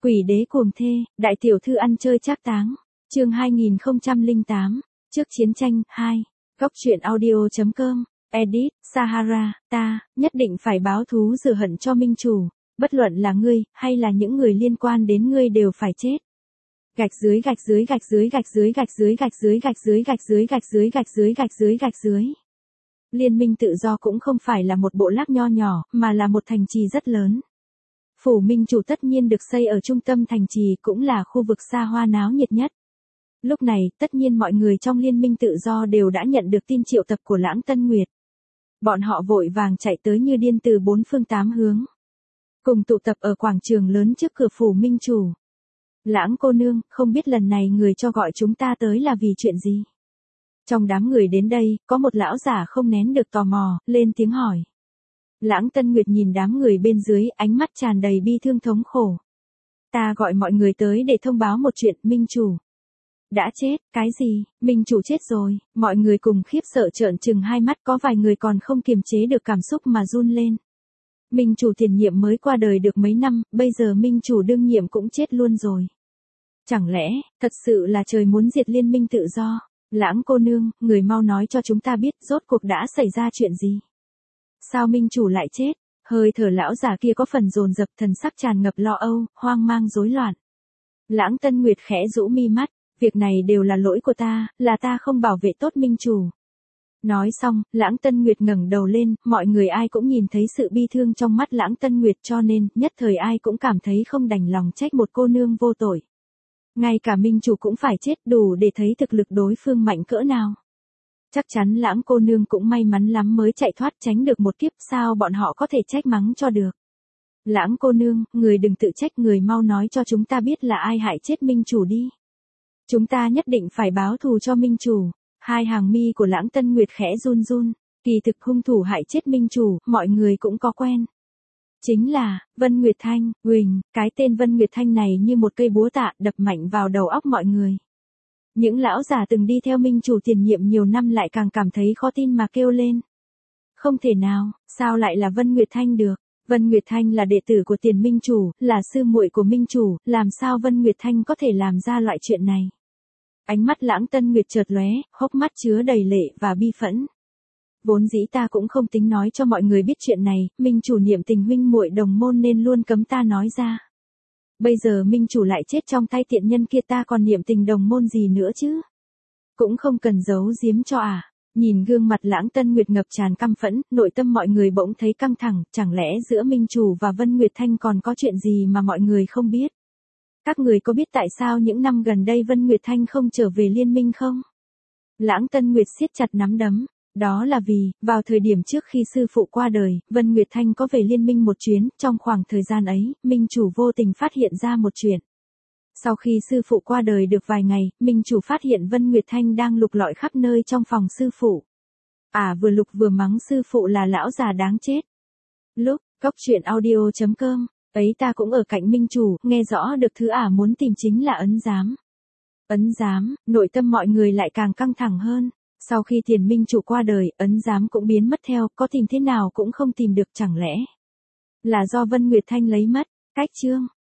Quỷ đế cuồng thê, đại tiểu thư ăn chơi trác táng. Chương 2008, trước chiến tranh 2. Góc truyện audio.com. Edit, Sahara, ta nhất định phải báo thú rửa hận cho minh chủ, bất luận là ngươi hay là những người liên quan đến ngươi đều phải chết. Gạch dưới gạch dưới gạch dưới gạch dưới gạch dưới gạch dưới gạch dưới gạch dưới gạch dưới gạch dưới gạch dưới gạch dưới. Liên minh tự do cũng không phải là một bộ lác nho nhỏ, mà là một thành trì rất lớn. Phủ minh chủ tất nhiên được xây ở trung tâm thành trì, cũng là khu vực xa hoa náo nhiệt nhất. Lúc này, tất nhiên mọi người trong liên minh tự do đều đã nhận được tin triệu tập của Lãng Tân Nguyệt. Bọn họ vội vàng chạy tới như điên từ bốn phương tám hướng. Cùng tụ tập ở quảng trường lớn trước cửa phủ minh chủ. Lãng cô nương, không biết lần này người cho gọi chúng ta tới là vì chuyện gì? Trong đám người đến đây, có một lão giả không nén được tò mò, lên tiếng hỏi. Lãng Tân Nguyệt nhìn đám người bên dưới, ánh mắt tràn đầy bi thương thống khổ. Ta gọi mọi người tới để thông báo một chuyện, minh chủ đã chết. Cái gì? Minh chủ chết rồi? Mọi người cùng khiếp sợ trợn trừng hai mắt, có vài người còn không kiềm chế được cảm xúc mà run lên. Minh chủ tiền nhiệm mới qua đời được mấy năm, bây giờ minh chủ đương nhiệm cũng chết luôn rồi. Chẳng lẽ, thật sự là trời muốn diệt liên minh tự do? Lãng cô nương, người mau nói cho chúng ta biết rốt cuộc đã xảy ra chuyện gì? Sao minh chủ lại chết? Hơi thở lão già kia có phần dồn dập, thần sắc tràn ngập lo âu, hoang mang rối loạn. Lãng Tân Nguyệt khẽ rũ mi mắt, việc này đều là lỗi của ta, là ta không bảo vệ tốt minh chủ. Nói xong, Lãng Tân Nguyệt ngẩng đầu lên, mọi người ai cũng nhìn thấy sự bi thương trong mắt Lãng Tân Nguyệt, cho nên, nhất thời ai cũng cảm thấy không đành lòng trách một cô nương vô tội. Ngay cả minh chủ cũng phải chết, đủ để thấy thực lực đối phương mạnh cỡ nào. Chắc chắn Lãng cô nương cũng may mắn lắm mới chạy thoát tránh được một kiếp, sao bọn họ có thể trách mắng cho được. Lãng cô nương, người đừng tự trách, người mau nói cho chúng ta biết là ai hại chết minh chủ đi. Chúng ta nhất định phải báo thù cho minh chủ. Hai hàng mi của Lãng Tân Nguyệt khẽ run run, kỳ thực hung thủ hại chết minh chủ, mọi người cũng có quen. Chính là, Vân Nguyệt Thanh, Huỳnh, cái tên Vân Nguyệt Thanh này như một cây búa tạ đập mạnh vào đầu óc mọi người. Những lão già từng đi theo minh chủ tiền nhiệm nhiều năm lại càng cảm thấy khó tin mà kêu lên. Không thể nào, sao lại là Vân Nguyệt Thanh được? Vân Nguyệt Thanh là đệ tử của tiền minh chủ, là sư muội của minh chủ, làm sao Vân Nguyệt Thanh có thể làm ra loại chuyện này? Ánh mắt Lãng Tân Nguyệt chợt lóe, hốc mắt chứa đầy lệ và bi phẫn. Vốn dĩ ta cũng không tính nói cho mọi người biết chuyện này, minh chủ niệm tình huynh muội đồng môn nên luôn cấm ta nói ra. Bây giờ minh chủ lại chết trong tay tiện nhân kia, ta còn niệm tình đồng môn gì nữa chứ? Cũng không cần giấu giếm cho à? Nhìn gương mặt Lãng Tân Nguyệt ngập tràn căm phẫn, nội tâm mọi người bỗng thấy căng thẳng, chẳng lẽ giữa minh chủ và Vân Nguyệt Thanh còn có chuyện gì mà mọi người không biết? Các người có biết tại sao những năm gần đây Vân Nguyệt Thanh không trở về liên minh không? Lãng Tân Nguyệt siết chặt nắm đấm. Đó là vì, vào thời điểm trước khi sư phụ qua đời, Vân Nguyệt Thanh có về liên minh một chuyến, trong khoảng thời gian ấy, minh chủ vô tình phát hiện ra một chuyện. Sau khi sư phụ qua đời được vài ngày, minh chủ phát hiện Vân Nguyệt Thanh đang lục lọi khắp nơi trong phòng sư phụ. Vừa lục vừa mắng sư phụ là lão già đáng chết. Lúc, góc truyện audio.com, ấy ta cũng ở cạnh minh chủ, nghe rõ được thứ muốn tìm chính là ấn giám. Ấn giám, nội tâm mọi người lại càng căng thẳng hơn. Sau khi tiền minh chủ qua đời, ấn giám cũng biến mất theo, có tìm thế nào cũng không tìm được, chẳng lẽ là do Vân Nguyệt Thanh lấy mất? Cách chương